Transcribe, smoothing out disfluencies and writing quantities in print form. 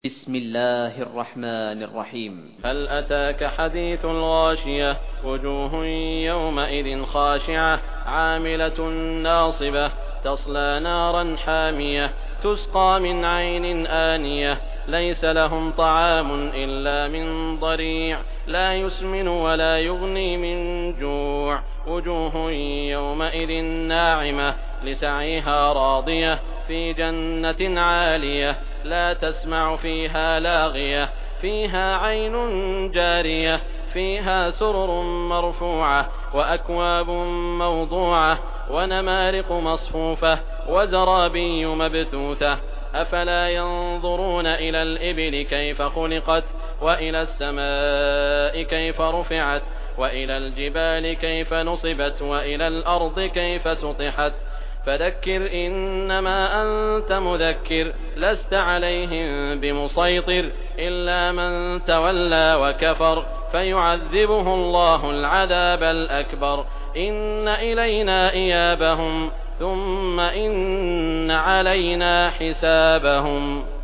بسم الله الرحمن الرحيم. هل أتاك حديث الغاشية وجوه يومئذ خاشعة عاملة ناصبة تصلى نارا حامية تسقى من عين آنية ليس لهم طعام إلا من ضريع لا يسمن ولا يغني من جوع وجوه يومئذ ناعمة لسعيها راضية في جنة عالية لا تسمع فيها لاغية فيها عين جارية فيها سرر مرفوعة وأكواب موضوعة ونمارق مصفوفة وزرابي مبثوثة أفلا ينظرون إلى الإبل كيف خلقت وإلى السماء كيف رفعت وإلى الجبال كيف نصبت وإلى الأرض كيف سطحت فذكر إنما أنت مذكر لست عليهم بمسيطر إلا من تولى وكفر فيعذبه الله العذاب الأكبر إن إلينا إيابهم ثم إن علينا حسابهم.